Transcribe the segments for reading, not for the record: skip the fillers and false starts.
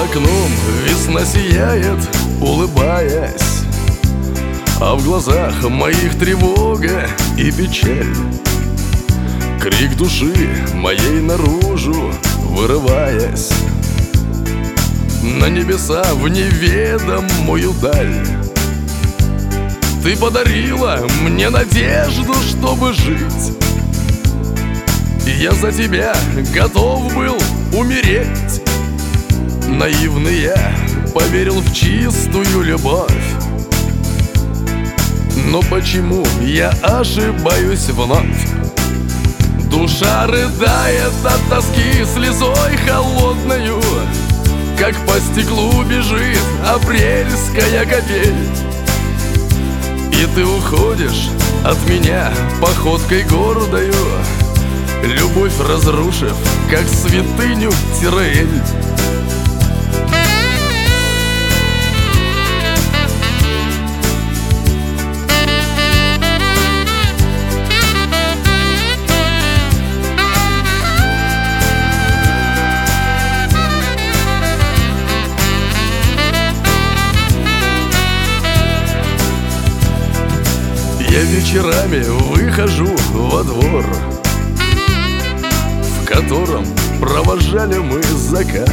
окном весна сияет, улыбаясь, а в глазах моих тревога и печаль. Крик души моей наружу вырываясь на небеса в неведомую даль. Ты подарила мне надежду, чтобы жить, и я за тебя готов был умереть. Наивный я поверил в чистую любовь, но почему я ошибаюсь вновь? Душа рыдает от тоски слезой холодною, как по стеклу бежит апрельская капель. И ты уходишь от меня походкой гордою, любовь разрушив, как святыню Тираэль. Я вечерами выхожу во двор, в котором провожали мы закат.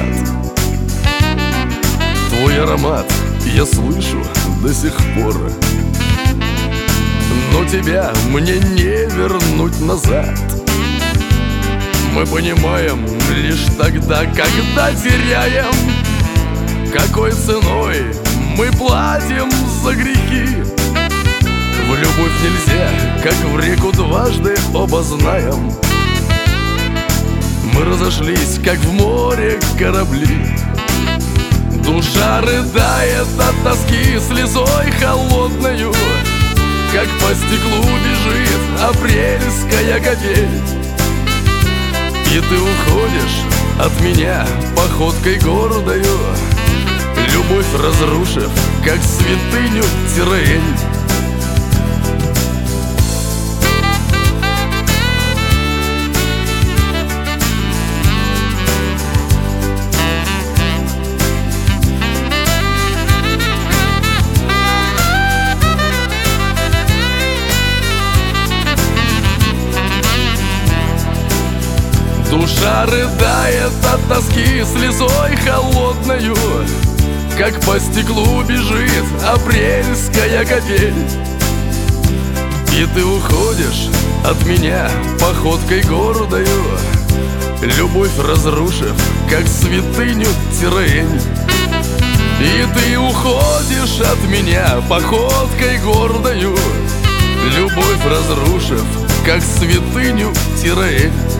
Твой аромат я слышу до сих пор, но тебя мне не вернуть назад. Мы понимаем лишь тогда, когда теряем, какой ценой мы платим за грехи. В любовь нельзя, как в реку дважды оба знаем. Мы разошлись, как в море корабли. Душа рыдает от тоски слезой холодною, как по стеклу бежит апрельская капель. И ты уходишь от меня походкой гордою, любовь разрушив, как святыню Тираэль. Душа рыдает от тоски слезой холодною, как по стеклу бежит апрельская капель. И ты уходишь от меня походкой гордою, любовь разрушив, как святыню Тираэль. И ты уходишь от меня походкой гордою, любовь разрушив, как святыню Тираэль.